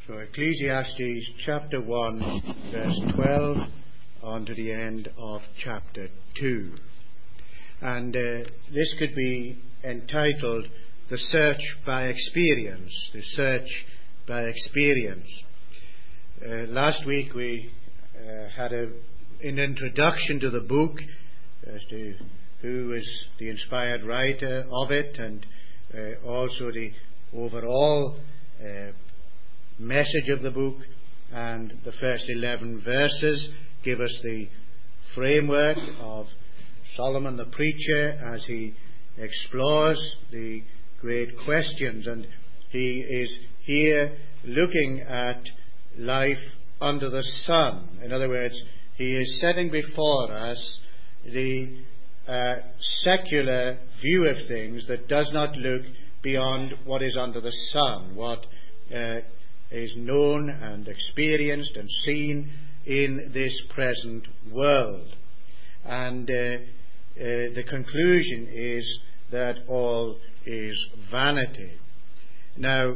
So Ecclesiastes chapter 1 verse 12 on to the end of chapter 2. And this could be entitled The Search by Experience. The Search by Experience. Last week we had an introduction to the book as to who is the inspired writer of it, and also the overall message of the book. And the first 11 verses give us the framework of Solomon the preacher as he explores the great questions. And he is here looking at life under the sun. In other words, he is setting before us the secular view of things that does not look beyond what is under the sun, what is known and experienced and seen in this present world. And the conclusion is that all is vanity. Now,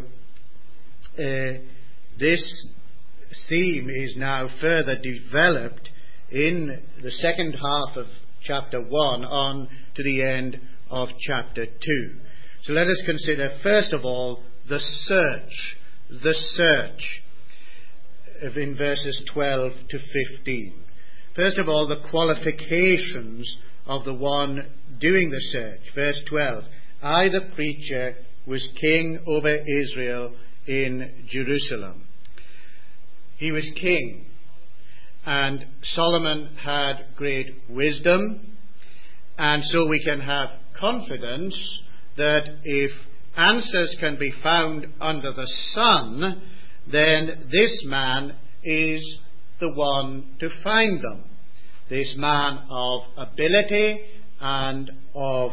this theme is now further developed in the second half of chapter 1 on to the end of chapter 2. So let us consider first of all the search in verses 12 to 15. First of all, the qualifications of the one doing the search. Verse 12, I the preacher was king over Israel in Jerusalem. He was king, and Solomon had great wisdom, and so we can have confidence that if answers can be found under the sun, then this man is the one to find them. This man of ability and of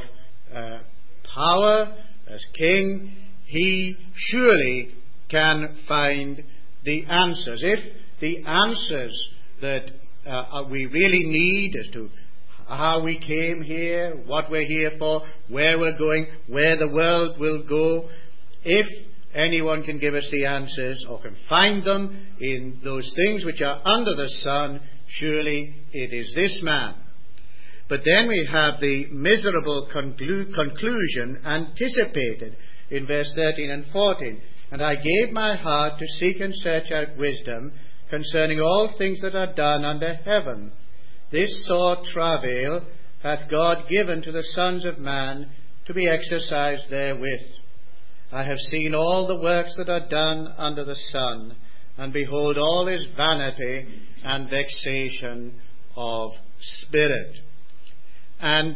power as king, he surely can find the answers. If the answers that we really need as to how we came here, what we're here for, where we're going, where the world will go, if anyone can give us the answers or can find them in those things which are under the sun, surely it is this man. But then we have the miserable conclusion anticipated in verse 13 and 14. And I gave my heart to seek and search out wisdom concerning all things that are done under heaven. This sore travail hath God given to the sons of man to be exercised therewith. I have seen all the works that are done under the sun, and behold, all is vanity and vexation of spirit. And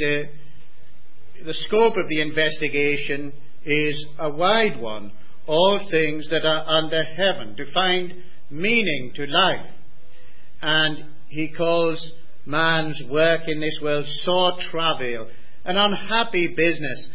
the scope of the investigation is a wide one. All things that are under heaven, to find meaning to life. And he calls man's work in this world sore travail, an unhappy business,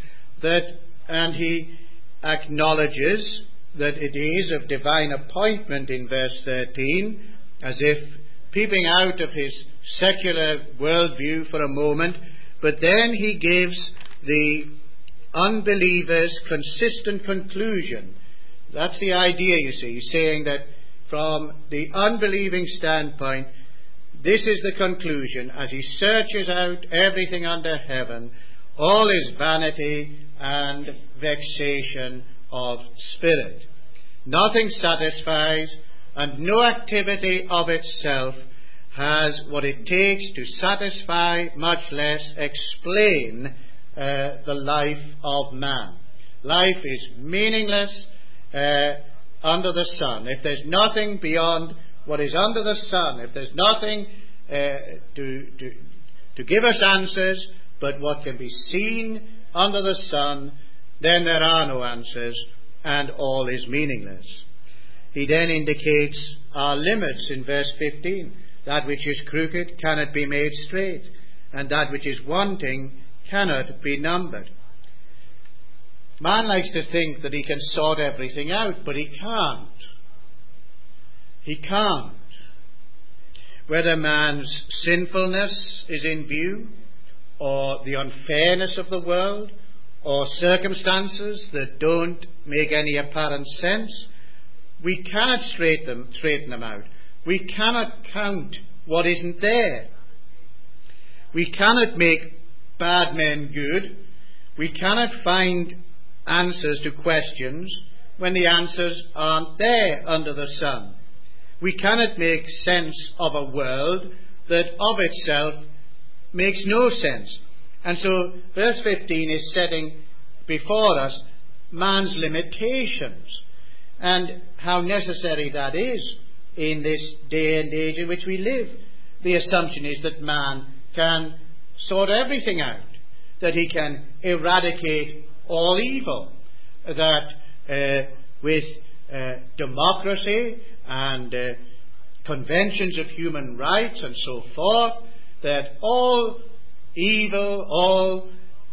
and he acknowledges that it is of divine appointment in verse 13, as if peeping out of his secular worldview for a moment, but then he gives the unbeliever's consistent conclusion. That's the idea, you see. He's saying that from the unbelieving standpoint, this is the conclusion. As he searches out everything under heaven, all is vanity and vexation of spirit. Nothing satisfies, and no activity of itself has what it takes to satisfy, much less explain the life of man. Life is meaningless under the sun. If there's nothing beyond what is under the sun, if there's nothing to give us answers but what can be seen under the sun, then there are no answers and all is meaningless. He then indicates our limits in verse 15. That which is crooked cannot be made straight, and that which is wanting cannot be numbered. Man likes to think that he can sort everything out, but he can't. He can't. Whether man's sinfulness is in view, or the unfairness of the world, or circumstances that don't make any apparent sense, We cannot straighten them out. We cannot count what isn't there. We cannot make bad men good. We cannot find answers to questions when the answers aren't there under the sun. We cannot make sense of a world that of itself makes no sense. And so verse 15 is setting before us man's limitations and how necessary that is in this day and age in which we live. The assumption is that man can sort everything out, that he can eradicate all evil, that with democracy and conventions of human rights and so forth, that all evil, all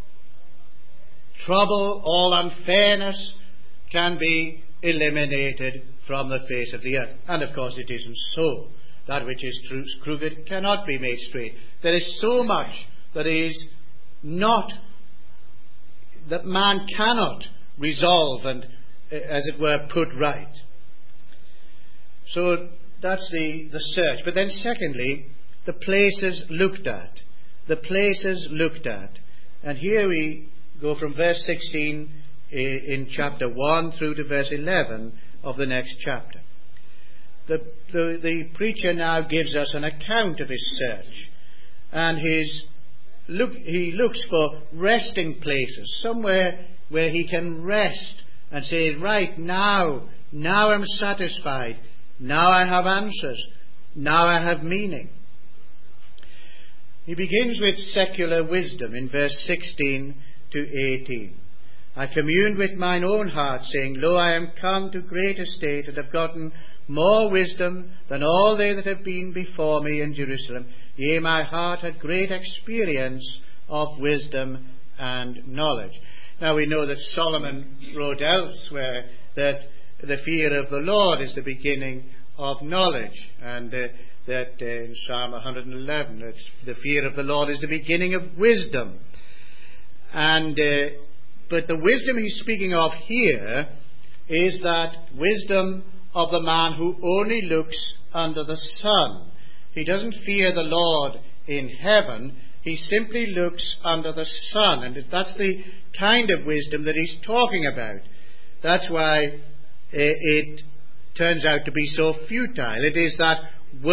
trouble, all unfairness can be eliminated from the face of the earth. And of course it isn't so. That which is crooked cannot be made straight. There is so much that is not, that man cannot resolve and, as it were, put right. So that's the search. But then secondly, the places looked at. The places looked at. And here we go from verse 16 in chapter 1 through to verse 11 of the next chapter. The preacher now gives us an account of his search. And he looks for resting places, somewhere where he can rest and say, right, now I'm satisfied. Now I have answers. Now I have meaning. He begins with secular wisdom in verse 16 to 18. I communed with mine own heart, saying, Lo, I am come to great estate, and have gotten more wisdom than all they that have been before me in Jerusalem. Yea, my heart had great experience of wisdom and knowledge. Now we know that Solomon wrote elsewhere that the fear of the Lord is the beginning of knowledge, and that in Psalm 111, that the fear of the Lord is the beginning of wisdom. And but the wisdom he's speaking of here is that wisdom of the man who only looks under the sun. He doesn't fear the Lord in heaven. He simply looks under the sun. And that's the kind of wisdom that he's talking about. That's why it turns out to be so futile. It is that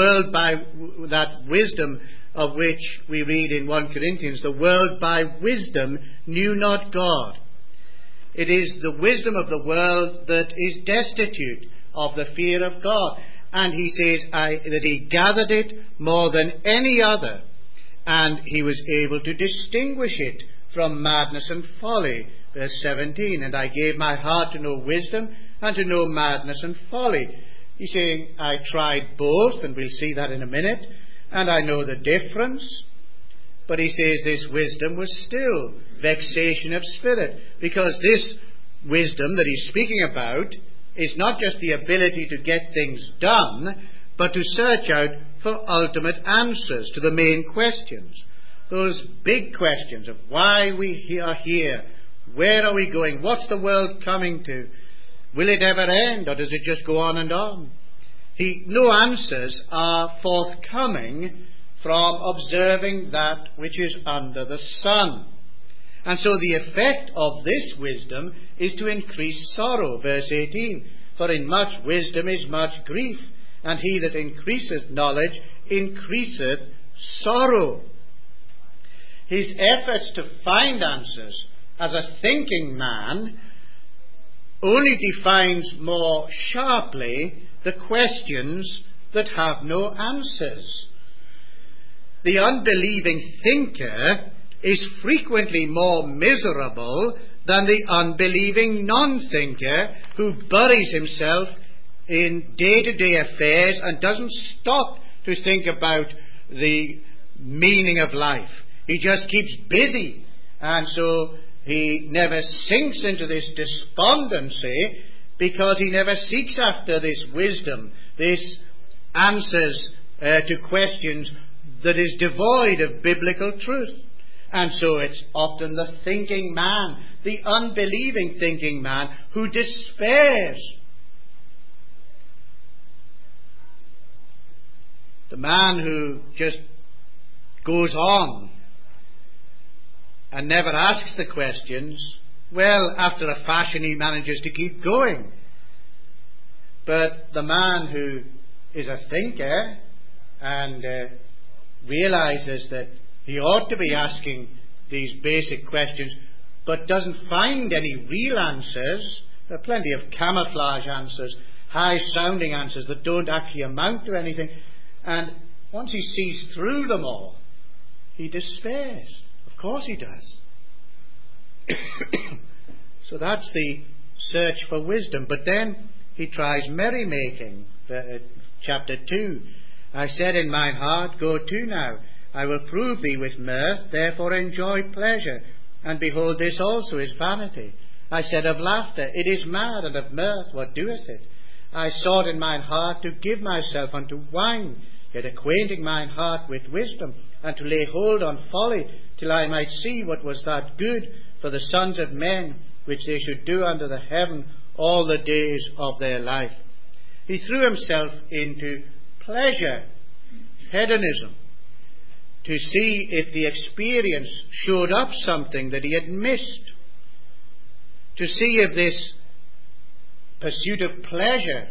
that wisdom of which we read in 1 Corinthians, the world by wisdom knew not God. It is the wisdom of the world that is destitute of the fear of God. And he says that he gathered it more than any other, and he was able to distinguish it from madness and folly. Verse 17, and I gave my heart to know wisdom and to know madness and folly. He's saying, I tried both, and we'll see that in a minute, and I know the difference. But he says this wisdom was still vexation of spirit, because this wisdom that he's speaking about is not just the ability to get things done, but to search out for ultimate answers to the main questions. Those big questions of why we are here, where are we going, what's the world coming to, will it ever end, or does it just go on and on? No answers are forthcoming from observing that which is under the sun. And so the effect of this wisdom is to increase sorrow. Verse 18, for in much wisdom is much grief, and he that increaseth knowledge increaseth sorrow. His efforts to find answers as a thinking man only defines more sharply the questions that have no answers. The unbelieving thinker is frequently more miserable than the unbelieving non-thinker who buries himself in day-to-day affairs and doesn't stop to think about the meaning of life. He just keeps busy, and so he never sinks into this despondency, because he never seeks after this wisdom, this answers to questions that is devoid of biblical truth. And so it's often the thinking man, the unbelieving thinking man, who despairs. The man who just goes on and never asks the questions, well, after a fashion he manages to keep going. But the man who is a thinker and realizes that he ought to be asking these basic questions but doesn't find any real answers, there are plenty of camouflage answers, high-sounding answers that don't actually amount to anything, and once he sees through them all, he despairs. Of course he does. So that's the search for wisdom. But then he tries merrymaking. Chapter 2. I said in mine heart, go to now. I will prove thee with mirth, therefore enjoy pleasure. And behold, this also is vanity. I said of laughter, it is mad, and of mirth, what doeth it? I sought in mine heart to give myself unto wine, yet acquainting mine heart with wisdom, and to lay hold on folly, till I might see what was that good for the sons of men, which they should do under the heaven all the days of their life. He threw himself into pleasure, hedonism, to see if the experience showed up something that he had missed, to see if this pursuit of pleasure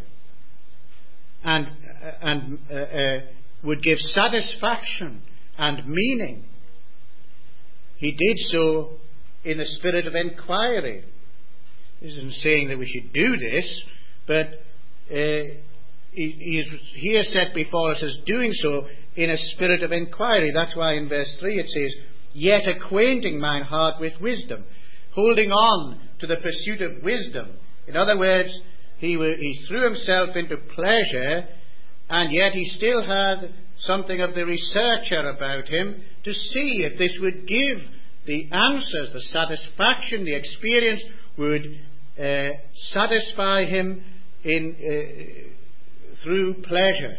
and would give satisfaction and meaning. He did so in a spirit of inquiry. This isn't saying that we should do this, but he is here set before us as doing so in a spirit of inquiry. That's why in verse 3 it says, yet acquainting mine heart with wisdom, holding on to the pursuit of wisdom. In other words, he threw himself into pleasure, and yet he still had something of the researcher about him to see if this would give the answers, the satisfaction, the experience would satisfy him through pleasure.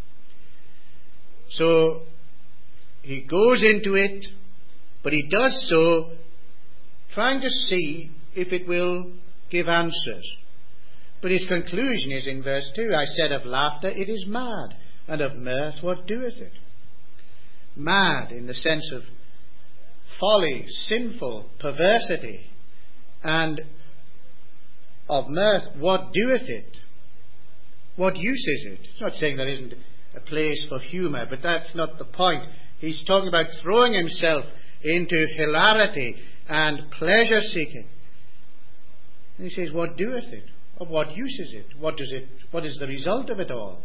So he goes into it, but he does so trying to see if it will give answers. But his conclusion is in verse 2, I said of laughter, it is mad, and of mirth, what doeth it? Mad in the sense of folly, sinful, perversity, and of mirth, what doeth it? What use is it? It's not saying there isn't a place for humour, but that's not the point. He's talking about throwing himself into hilarity and pleasure seeking. And he says, what doeth it? Of what use is it? What is the result of it all?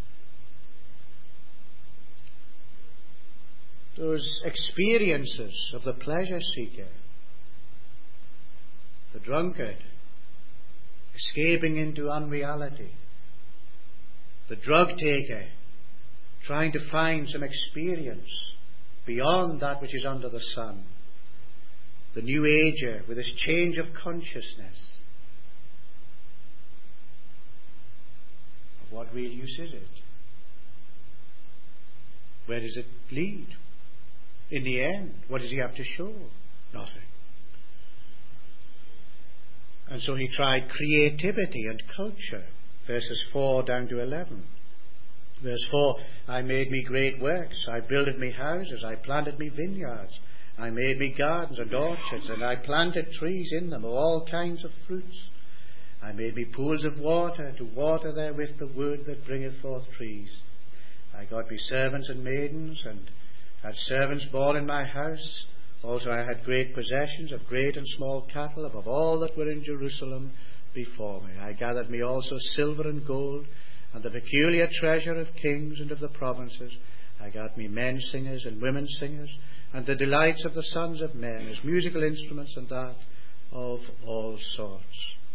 Those experiences of the pleasure seeker, the drunkard, escaping into unreality, the drug taker, trying to find some experience beyond that which is under the sun, the new ager with his change of consciousness. Of what real use is it? Where does it lead? In the end, what does he have to show? Nothing. And so he tried creativity and culture, verses 4 down to 11. Verse 4, I made me great works, I builded me houses, I planted me vineyards, I made me gardens and orchards, and I planted trees in them of all kinds of fruits. I made me pools of water, to water therewith the wood that bringeth forth trees. I got me servants and maidens, and had servants born in my house. Also I had great possessions of great and small cattle, above all that were in Jerusalem before me. I gathered me also silver and gold, and the peculiar treasure of kings and of the provinces. I got me men singers and women singers, and the delights of the sons of men, as musical instruments, and that of all sorts.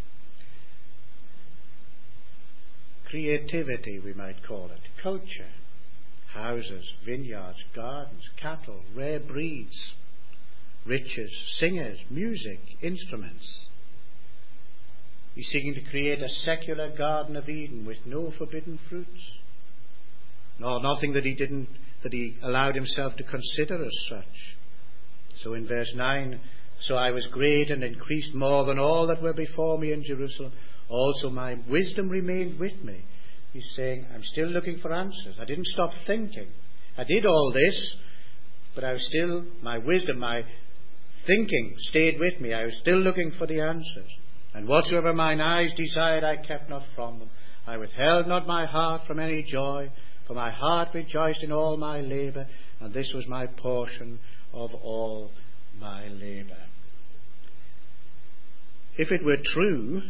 Creativity, we might call it. Culture. Houses, vineyards, gardens, cattle, rare breeds, riches, singers, music, instruments. He's seeking to create a secular Garden of Eden with no forbidden fruits. No, nothing that he allowed himself to consider as such. So in verse 9, so I was great and increased more than all that were before me in Jerusalem. Also my wisdom remained with me, He's saying, I'm still looking for answers. I didn't stop thinking. I did all this, but I was still, my wisdom, my thinking stayed with me. I was still looking for the answers. And whatsoever mine eyes desired, I kept not from them. I withheld not my heart from any joy, for my heart rejoiced in all my labour, and this was my portion of all my labour. If it were true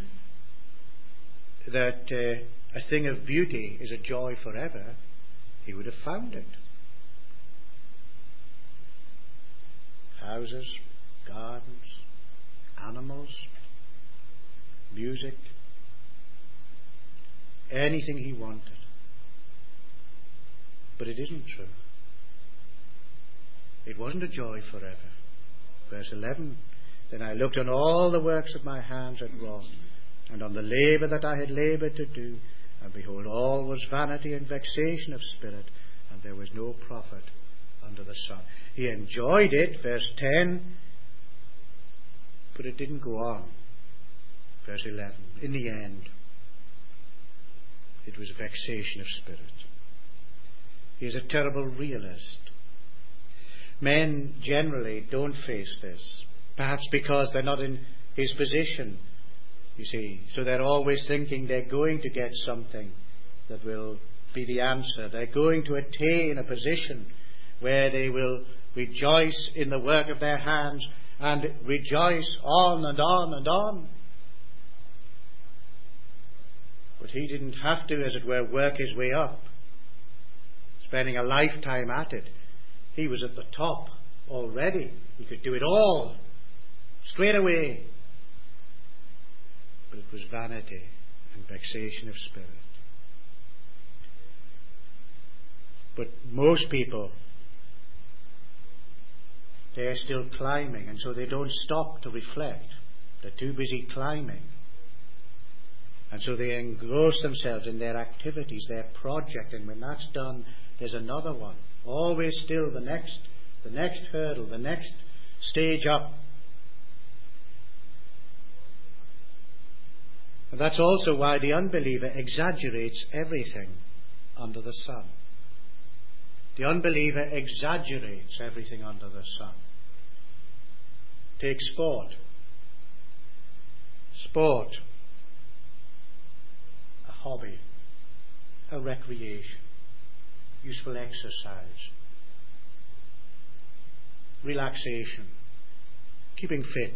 that a thing of beauty is a joy forever, he would have found it. Houses, gardens, animals, music, anything he wanted. But it isn't true. It wasn't a joy forever. Verse 11, then I looked on all the works that my hands had wrought, and on the labour that I had laboured to do, and behold, all was vanity and vexation of spirit, and there was no profit under the sun. He enjoyed it, verse 10, but it didn't go on. Verse 11, in the end, it was vexation of spirit. He is a terrible realist. Men generally don't face this, perhaps because they're not in his position, you see. So they're always thinking they're going to get something that will be the answer. They're going to attain a position where they will rejoice in the work of their hands and rejoice on and on and on. But he didn't have to, as it were, work his way up, spending a lifetime at it. He was at the top already. He could do it all straight away. But it was vanity and vexation of spirit. But most people, they're still climbing, and so they don't stop to reflect. They're too busy climbing. And so they engross themselves in their activities, their project, and when that's done, there's another one. Always still the next hurdle, the next stage up. And that's also why the unbeliever exaggerates everything under the sun. The unbeliever exaggerates everything under the sun. Take sport. Sport. A hobby. A recreation. Useful exercise. Relaxation. Keeping fit.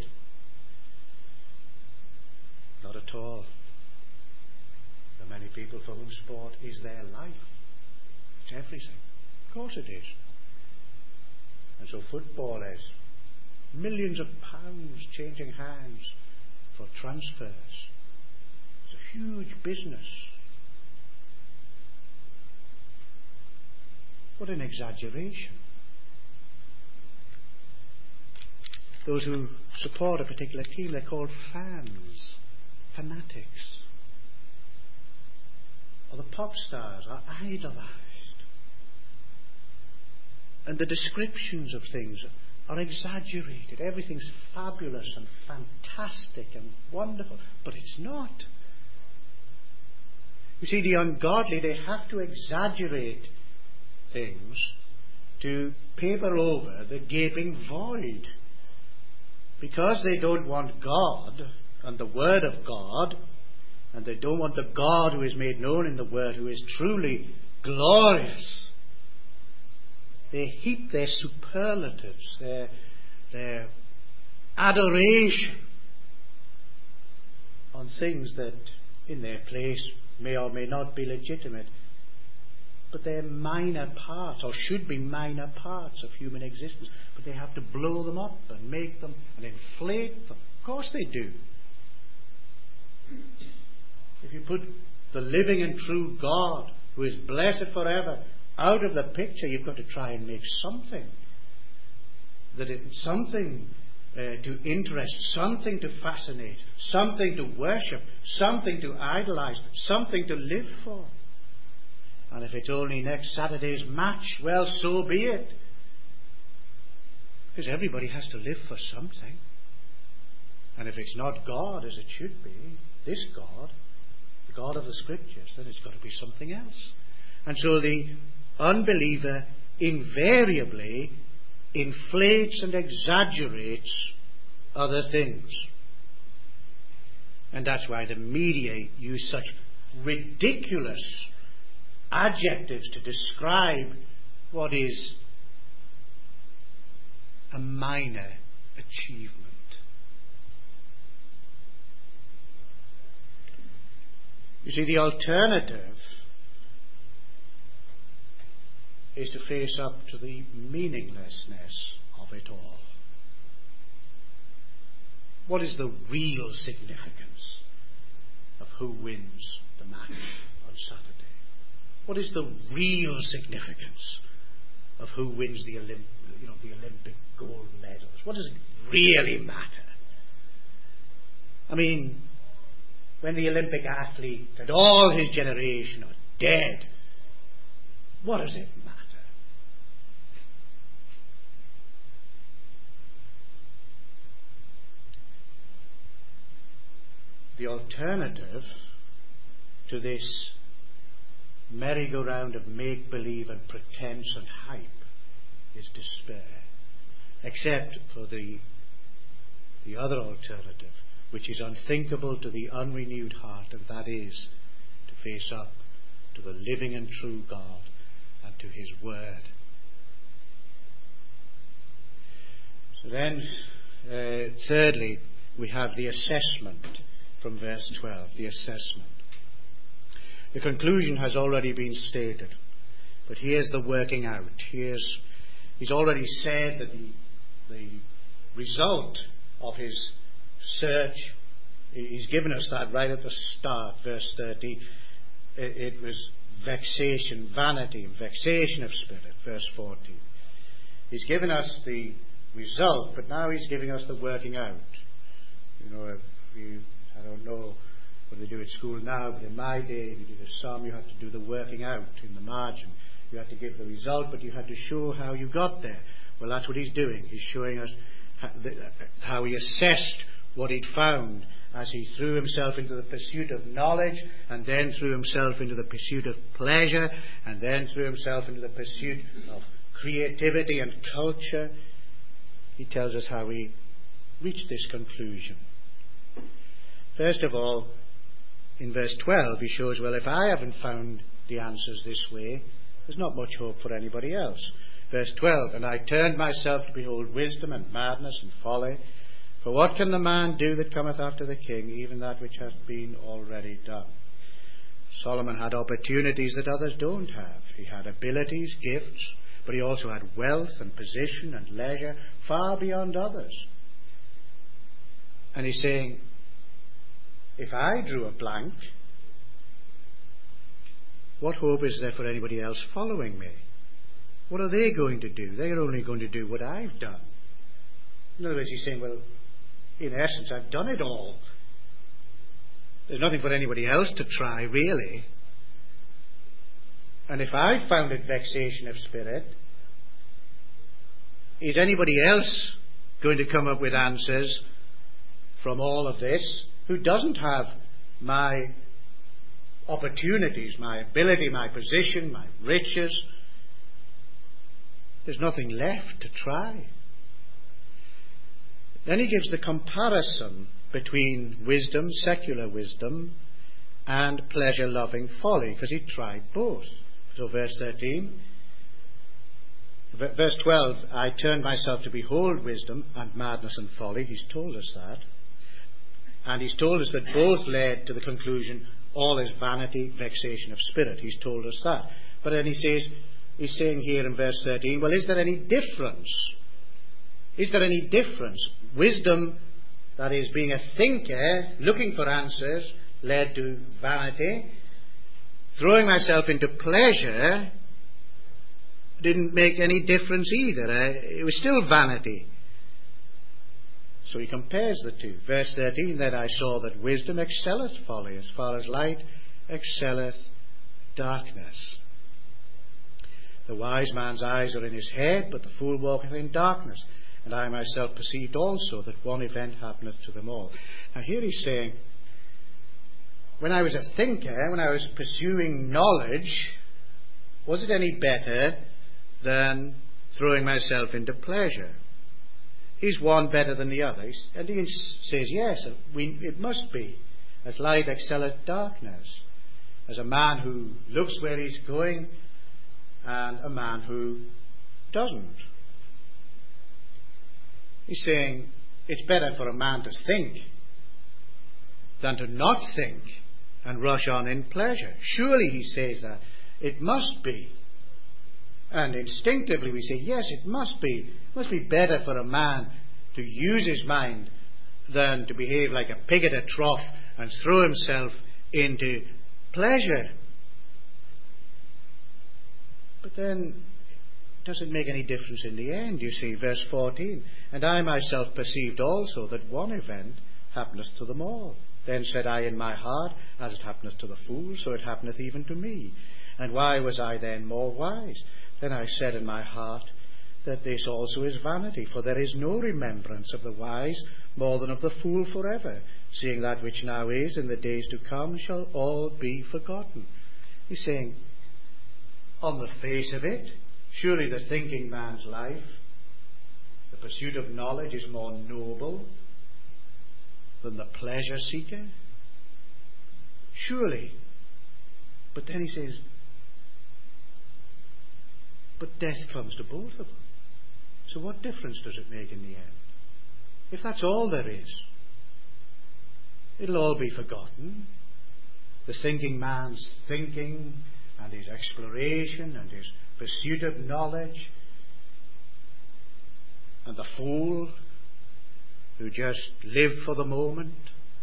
Not at all. There are many people for whom sport is their life. It's everything. Of course it is. And so footballers, millions of pounds changing hands for transfers. It's a huge business. What an exaggeration. Those who support a particular team, they're called fans, fanatics. Or the pop stars are idolised. And the descriptions of things are exaggerated. Everything's fabulous and fantastic and wonderful, but it's not. You see, the ungodly, they have to exaggerate things to paper over the gaping void. Because they don't want God and the Word of God, and they don't want the God who is made known in the Word, who is truly glorious. They heap their superlatives, their adoration on things that in their place may or may not be legitimate, but they're minor parts, or should be minor parts of human existence. But they have to blow them up and make them and inflate them. Of course they do. If you put the living and true God, who is blessed forever, out of the picture, you've got to try and make something to interest, something to fascinate, something to worship, something to idolize, something to live for. And if it's only next Saturday's match, well, so be it. Because everybody has to live for something. And if it's not God as it should be, this God, the God of the Scriptures, then it's got to be something else. And so the unbeliever invariably inflates and exaggerates other things. And that's why the media use such ridiculous adjectives to describe what is a minor achievement. You see, the alternative is to face up to the meaninglessness of it all. What is the real significance of who wins the match on Saturday? What is the real significance of who wins the Olympic gold medals? What does it really matter? I mean, when the Olympic athlete and all his generation are dead, what does it matter? The alternative to this merry-go-round of make-believe and pretense and hype is despair, except for the other alternative, which is unthinkable to the unrenewed heart, and that is to face up to the living and true God and to His Word. So then, thirdly, we have the assessment from verse 12, the assessment. The conclusion has already been stated, but here's the working out. He's already said that the result of his search, he's given us that right at the start, verse 30. It was vexation, vanity, and vexation of spirit, verse 14. He's given us the result, but now he's giving us the working out. I don't know what they do at school now, but in my day, if you did a sum, you had to do the working out in the margin. You had to give the result, but you had to show how you got there. Well, that's what he's doing. He's showing us how he assessed what he'd found as he threw himself into the pursuit of knowledge, and then threw himself into the pursuit of pleasure, and then threw himself into the pursuit of creativity and culture. He tells us how he reached this conclusion. First of all, in verse 12, he shows, well, if I haven't found the answers this way, there's not much hope for anybody else. Verse 12, and I turned myself to behold wisdom and madness and folly. For what can the man do that cometh after the king, even that which hath been already done? Solomon had opportunities that others don't have. He had abilities, gifts, but he also had wealth and position and leisure far beyond others. And he's saying, if I drew a blank, what hope is there for anybody else following me? What are they going to do? They're only going to do what I've done. In other words, he's saying, well, in essence, I've done it all. There's nothing for anybody else to try, really. And if I found it vexation of spirit, is anybody else going to come up with answers from all of this who doesn't have my opportunities, my ability, my position, my riches? There's nothing left to try. Then he gives the comparison between wisdom, secular wisdom, and pleasure-loving folly, because he tried both. So verse 13, verse 12, I turned myself to behold wisdom and madness and folly. He's told us that. And he's told us that both led to the conclusion, all is vanity, vexation of spirit. He's told us that. But then he's saying here in verse 13, well, is there any difference? Is there any difference? Wisdom, that is, being a thinker, looking for answers, led to vanity. Throwing myself into pleasure didn't make any difference either. It was still vanity. So he compares the two. Verse 13, then I saw that wisdom excelleth folly, as far as light excelleth darkness. The wise man's eyes are in his head, but the fool walketh in darkness. And I myself perceived also that one event happeneth to them all. Now here he's saying, when I was a thinker, when I was pursuing knowledge, was it any better than throwing myself into pleasure? Is one better than the other? And he says, yes, it must be. As light excelleth darkness. As a man who looks where he's going and a man who doesn't. He's saying it's better for a man to think than to not think and rush on in pleasure. Surely, he says that. It must be. And instinctively we say, yes, it must be. It must be better for a man to use his mind than to behave like a pig at a trough and throw himself into pleasure. But then, does it make any difference in the end? You see, verse 14, and I myself perceived also that one event happeneth to them all. Then said I in my heart, as it happeneth to the fool, so it happeneth even to me. And why was I then more wise? Then I said in my heart, that this also is vanity, for there is no remembrance of the wise more than of the fool forever, seeing that which now is in the days to come shall all be forgotten. He's saying, on the face of it, surely the thinking man's life, the pursuit of knowledge, is more noble than the pleasure seeker. Surely. But then he says, but death comes to both of them. So what difference does it make in the end? If that's all there is, it'll all be forgotten. The thinking man's thinking and his exploration and his pursuit of knowledge, and the fool who just live for the moment.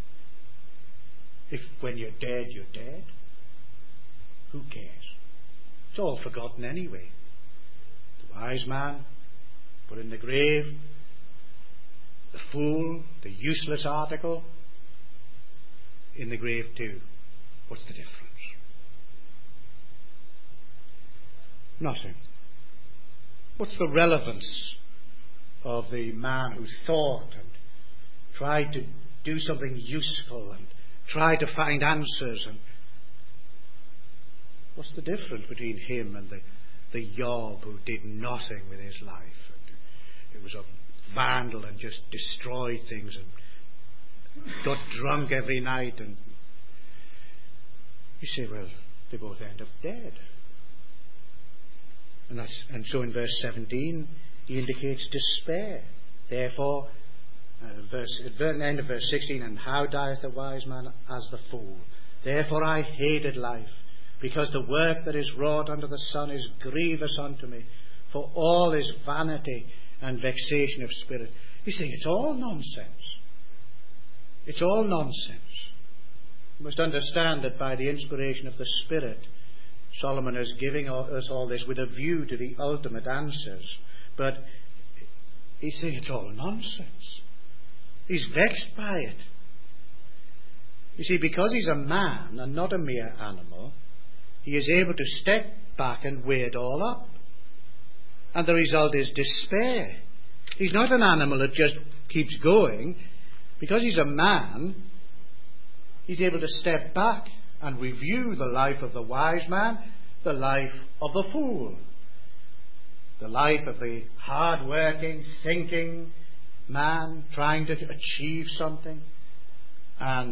If when you're dead, you're dead, who cares? It's all forgotten anyway. The wise man put in the grave, the fool, the useless article, in the grave too. What's the difference? Nothing. What's the relevance of the man who thought and tried to do something useful and tried to find answers? And what's the difference between him and the Job who did nothing with his life? And it was a vandal and just destroyed things and got drunk every night. And you say, well, they both end up dead. And so in verse 17 he indicates despair. Therefore, at the end of verse 16, and how dieth the wise man as the fool? Therefore I hated life, because the work that is wrought under the sun is grievous unto me, for all is vanity and vexation of spirit. He's saying it's all nonsense. It's all nonsense. You must understand that by the inspiration of the Spirit, Solomon is giving us all this with a view to the ultimate answers. But he's saying it's all nonsense. He's vexed by it. You see, because he's a man and not a mere animal, he is able to step back and weigh it all up. And the result is despair. He's not an animal that just keeps going. Because he's a man, he's able to step back and review the life of the wise man, the life of the fool, the life of the hard-working, thinking man trying to achieve something, and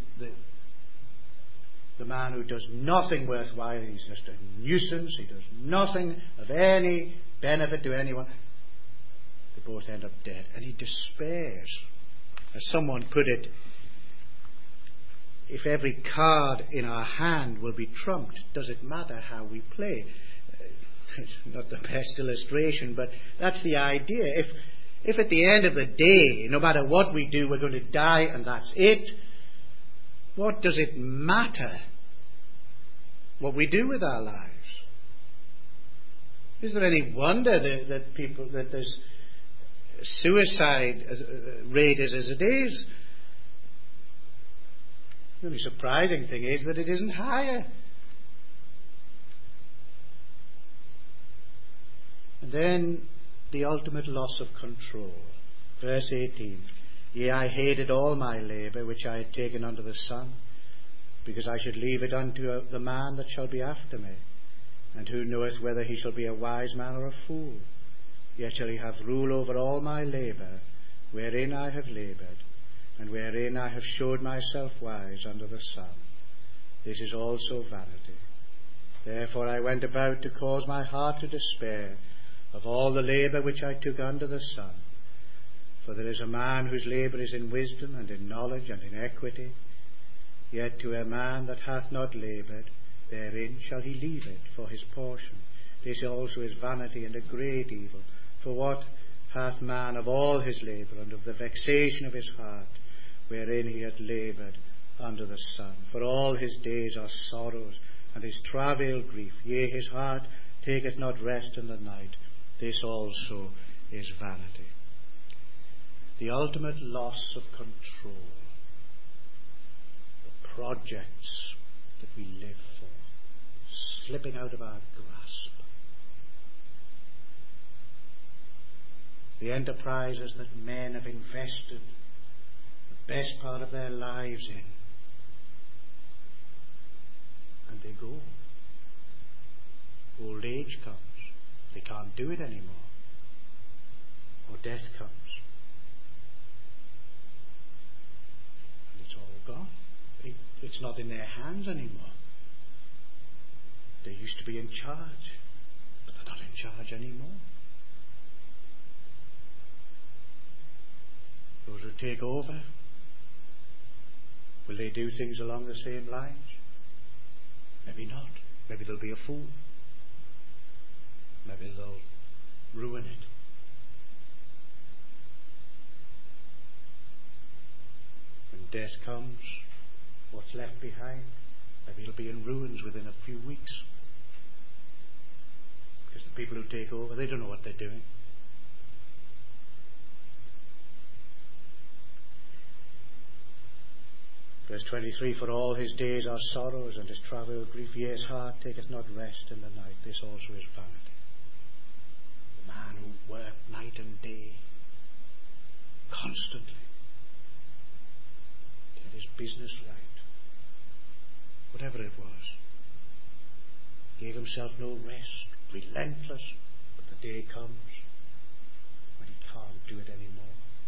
the man who does nothing worthwhile. He's just a nuisance. He does nothing of any benefit to anyone. They both end up dead, and he despairs. As someone put it, if every card in our hand will be trumped, does it matter how we play? It's not the best illustration, but that's the idea. If at the end of the day, no matter what we do, we're going to die and that's it, what does it matter what we do with our lives? Is there any wonder that there's suicide rate as it is? The only surprising thing is that it isn't higher. And then the ultimate loss of control. Verse 18. Yea, I hated all my labour which I had taken under the sun, because I should leave it unto the man that shall be after me. And who knoweth whether he shall be a wise man or a fool? Yet shall he have rule over all my labour, wherein I have laboured, and wherein I have showed myself wise under the sun. This is also vanity. Therefore I went about to cause my heart to despair of all the labour which I took under the sun. For there is a man whose labour is in wisdom and in knowledge and in equity. Yet to a man that hath not laboured therein shall he leave it for his portion. This also is vanity and a great evil. For what hath man of all his labour and of the vexation of his heart, wherein he hath laboured under the sun? For all his days are sorrows, and his travail grief. Yea, his heart taketh not rest in the night. This also is vanity. The ultimate loss of control. The projects that we live for, slipping out of our grasp. The enterprises that men have invested the best part of their lives in. And they go. Old age comes. They can't do it anymore. Or death comes. And it's all gone. It's not in their hands anymore. They used to be in charge, but they're not in charge anymore. Those who take over, will they do things along the same lines? Maybe not. Maybe they'll be a fool. Maybe they'll ruin it. When death comes, what's left behind? Maybe it'll be in ruins within a few weeks. Because the people who take over, they don't know what they're doing. Verse 23, for all his days are sorrows, and his travail grief. Yea, his heart taketh not rest in the night. This also is vanity. The man who worked night and day, constantly, to get his business right, whatever it was, gave himself no rest, relentless, but the day comes when he can't do it anymore.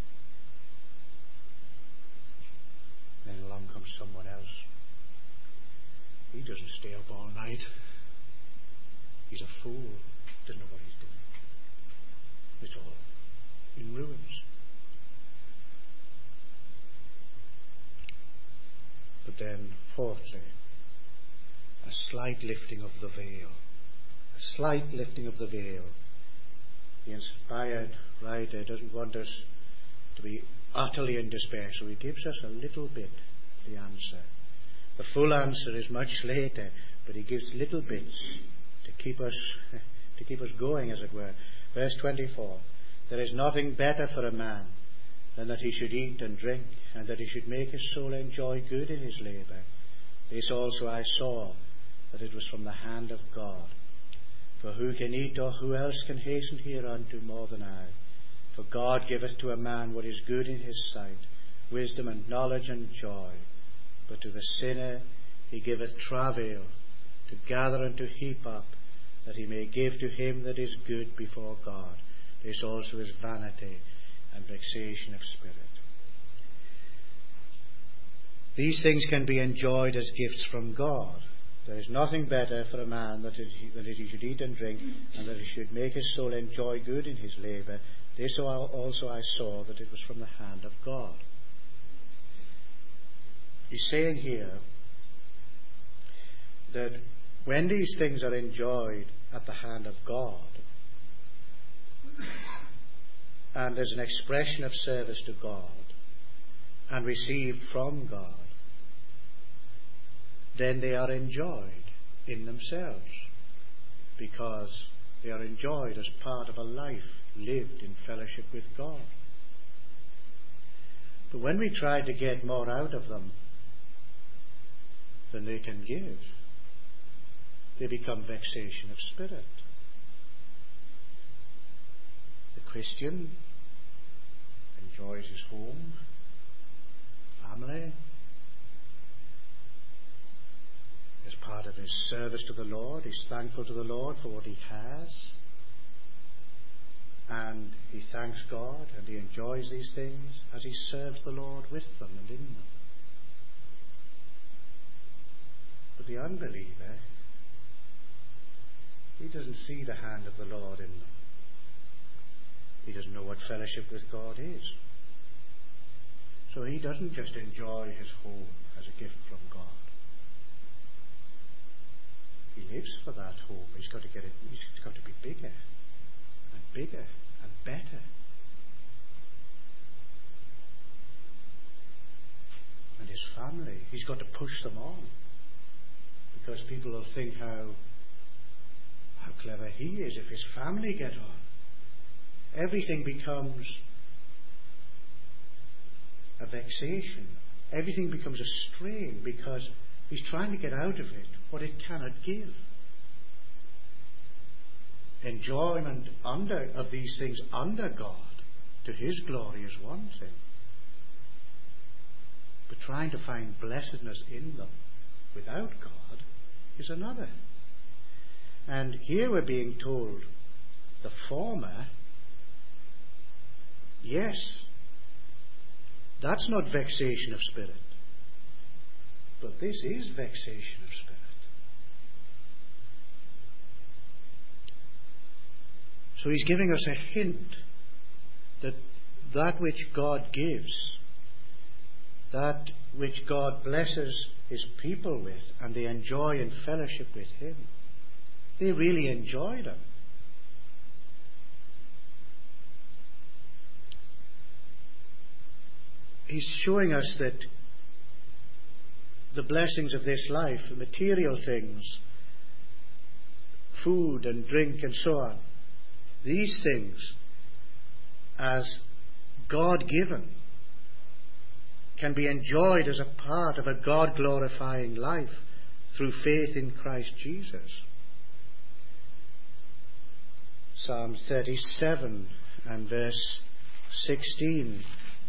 Then along comes someone else. He doesn't stay up all night. He's a fool. Doesn't know what he's doing. It's all in ruins. But then, fourthly, a slight lifting of the veil. A slight lifting of the veil. The inspired writer doesn't want us to be utterly in despair, so he gives us a little bit of the answer. The full answer is much later, but he gives little bits to keep us going, as it were. Verse 24, there is nothing better for a man than that he should eat and drink, and that he should make his soul enjoy good in his labour. This also I saw, that it was from the hand of God. For who can eat, or who else can hasten hereunto more than I? For God giveth to a man what is good in his sight, wisdom and knowledge and joy. But to the sinner he giveth travail, to gather and to heap up, that he may give to him that is good before God. This also is vanity and vexation of spirit. These things can be enjoyed as gifts from God. There is nothing better for a man than that he should eat and drink, and that he should make his soul enjoy good in his labour. This also I saw, that it was from the hand of God. He's saying here that when these things are enjoyed at the hand of God, and as an expression of service to God, and received from God, then they are enjoyed in themselves, because they are enjoyed as part of a life lived in fellowship with God. But when we try to get more out of them than they can give, they become vexation of spirit. The Christian enjoys his home, family, as part of his service to the Lord. He's thankful to the Lord for what he has. And he thanks God and he enjoys these things as he serves the Lord with them and in them. But the unbeliever, he doesn't see the hand of the Lord in them. He doesn't know what fellowship with God is. So he doesn't just enjoy his home as a gift from God. He lives for that home. He's got to get it. It's got to be bigger and bigger and better. And his family, he's got to push them on, because people will think how clever he is if his family get on. Everything becomes a vexation. Everything becomes a strain, because he's trying to get out of it what it cannot give. Enjoyment of these things under God to his glory is one thing, but trying to find blessedness in them without God is another. And here we're being told the former, yes, that's not vexation of spirit, but this is vexation of spirit. So he's giving us a hint that that which God gives, that which God blesses his people with, and they enjoy in fellowship with him, they really enjoy them. He's showing us that the blessings of this life, the material things, food and drink and so on, these things, as God-given, can be enjoyed as a part of a God-glorifying life through faith in Christ Jesus. Psalm 37 and verse 16.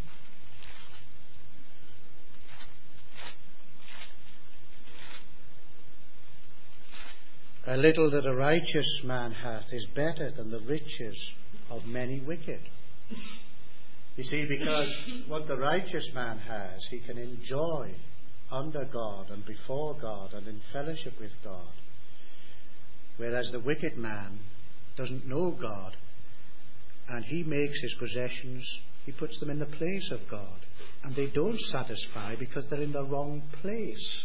A little that a righteous man hath is better than the riches of many wicked. You see, because what the righteous man has, he can enjoy under God and before God and in fellowship with God. Whereas the wicked man doesn't know God, and he makes his possessions, he puts them in the place of God, and they don't satisfy because they're in the wrong place.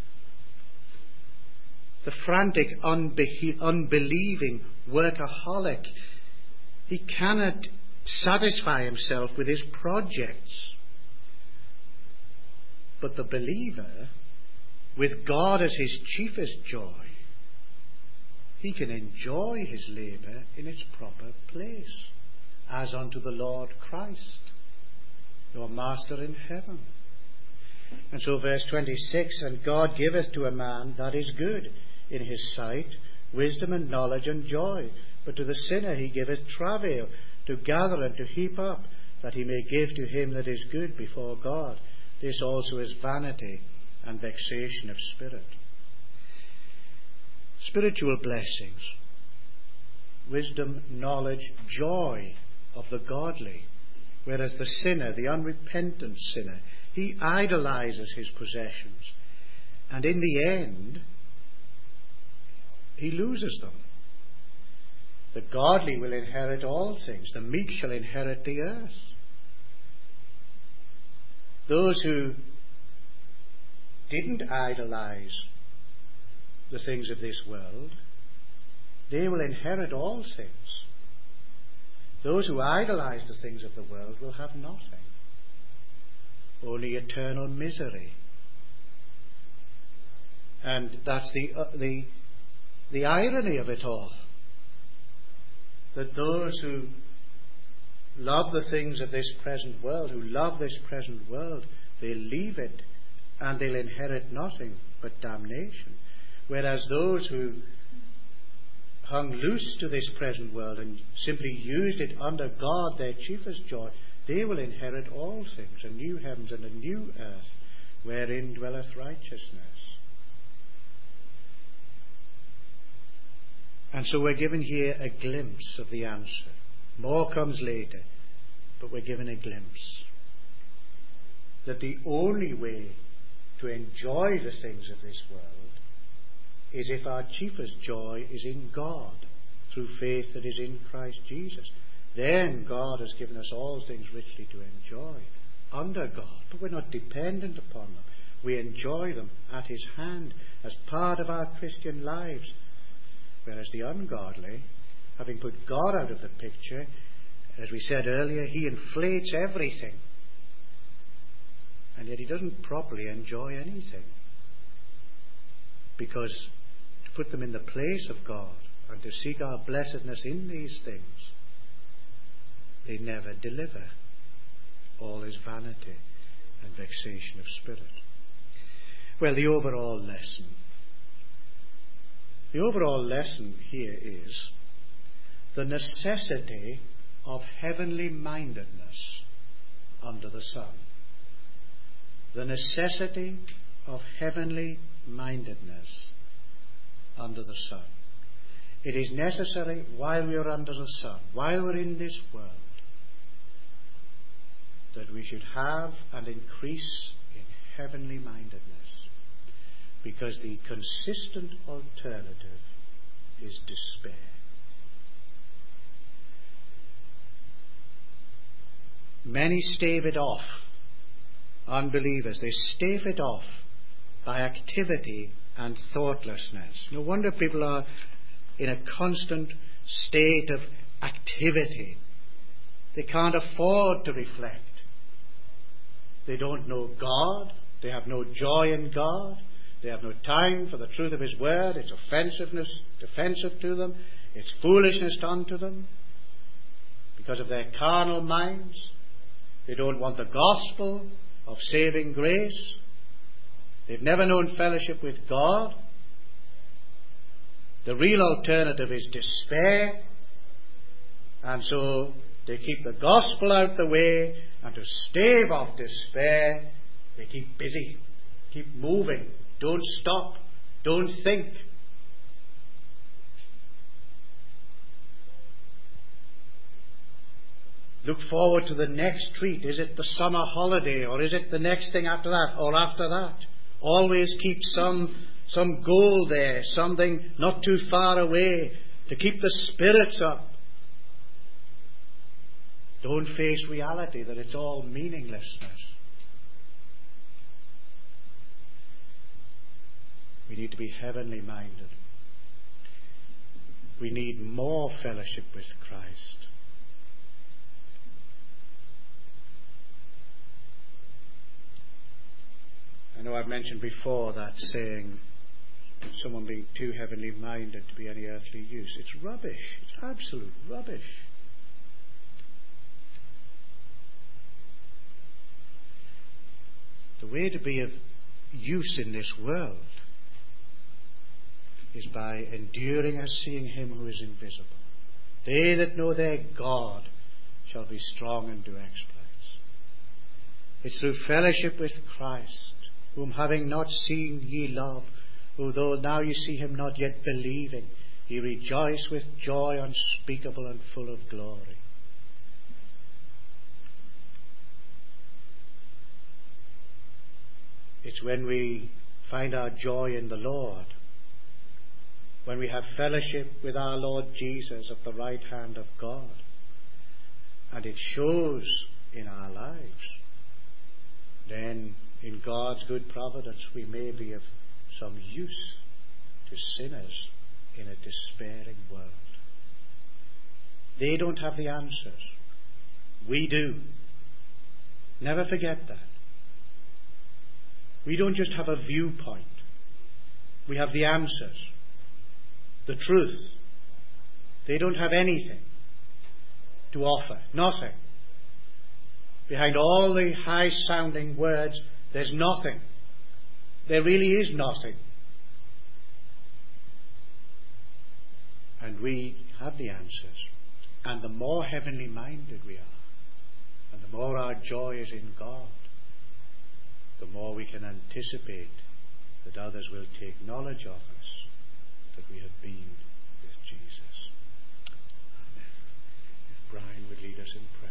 The frantic, unbelieving workaholic, he cannot satisfy himself with his projects. But the believer, with God as his chiefest joy, he can enjoy his labour in its proper place, as unto the Lord Christ, your Master in heaven. And so verse 26, and God giveth to a man that is good in his sight, wisdom and knowledge and joy. But to the sinner he giveth travail, to gather and to heap up, that he may give to him that is good before God. This also is vanity and vexation of spirit. Spiritual blessings, wisdom, knowledge, joy of the godly. Whereas the sinner, the unrepentant sinner, he idolizes his possessions, and in the end he loses them. The godly will inherit all things. The meek shall inherit the earth. Those who didn't idolize the things of this world, they will inherit all things. Those who idolize the things of the world will have nothing, only eternal misery. And that's the irony of it all, that those who love the things of this present world, who love this present world, they'll leave it and they'll inherit nothing but damnation. Whereas those who hung loose to this present world and simply used it under God, their chiefest joy, they will inherit all things, a new heavens and a new earth, wherein dwelleth righteousness. And so we're given here a glimpse of the answer. More comes later, but we're given a glimpse. That the only way to enjoy the things of this world is if our chiefest joy is in God, through faith that is in Christ Jesus. Then God has given us all things richly to enjoy under God, but we're not dependent upon them. We enjoy them at His hand as part of our Christian lives. Whereas the ungodly, having put God out of the picture, as we said earlier, he inflates everything. And yet he doesn't properly enjoy anything. Because to put them in the place of God and to seek our blessedness in these things, they never deliver. All is vanity and vexation of spirit. Well, the overall lesson here is the necessity of heavenly mindedness under the sun. The necessity of heavenly mindedness under the sun. It is necessary while we are under the sun, while we're in this world, that we should have and increase in heavenly mindedness, because the consistent alternative is despair. Many stave it off, unbelievers. They stave it off by activity and thoughtlessness. No wonder people are in a constant state of activity. They can't afford to reflect. They don't know God. They have no joy in God. They have no time for the truth of His word. It's offensive to them. It's foolishness unto them because of their carnal minds. They don't want the gospel of saving grace. They've never known fellowship with God. The real alternative is despair. And so they keep the gospel out the way, and to stave off despair, they keep busy, keep moving, don't stop, don't think. Look forward to the next treat. Is it the summer holiday, or is it the next thing after that, or after that? Always keep some goal there, something not too far away, to keep the spirits up. Don't face reality that it's all meaninglessness. We need to be heavenly minded. We need more fellowship with Christ. I know I've mentioned before that saying, someone being too heavenly minded to be any earthly use. It's rubbish. It's absolute rubbish. The way to be of use in this world is by enduring as seeing Him who is invisible. They that know their God shall be strong and do exploits. It's through fellowship with Christ, whom having not seen ye love, who though now ye see Him not yet believing, ye rejoice with joy unspeakable and full of glory. It's when we find our joy in the Lord, when we have fellowship with our Lord Jesus at the right hand of God, and it shows in our lives, then in God's good providence we may be of some use to sinners in a despairing world. They don't have the answers. We do. Never forget that. We don't just have a viewpoint. We have the answers, the truth. They don't have anything to offer. Nothing. Behind all the high-sounding words, there's nothing. There really is nothing. And we have the answers. And the more heavenly minded we are, and the more our joy is in God, the more we can anticipate that others will take knowledge of us, that we have been with Jesus. us in prayer.